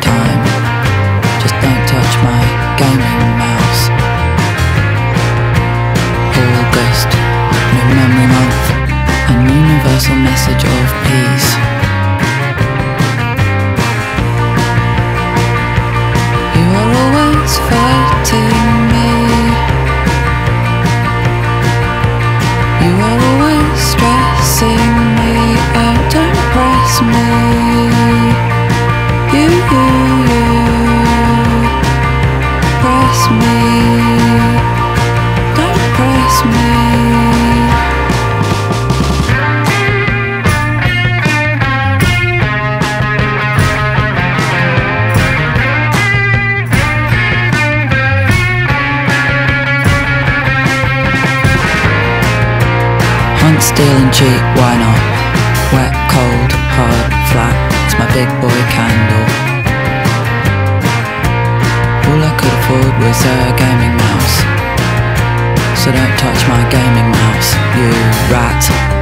time. Just don't touch my gaming mouse. August, New Memory Month, an universal message of peace. You are always fighting me. You are always stressing me out. Don't press me. You press me. Don't press me. Hunt, steal and cheat, why not? Wet, cold, hard, flat, it's my big boy candle. All I could afford was a gaming mouse. So don't touch my gaming mouse, you rat.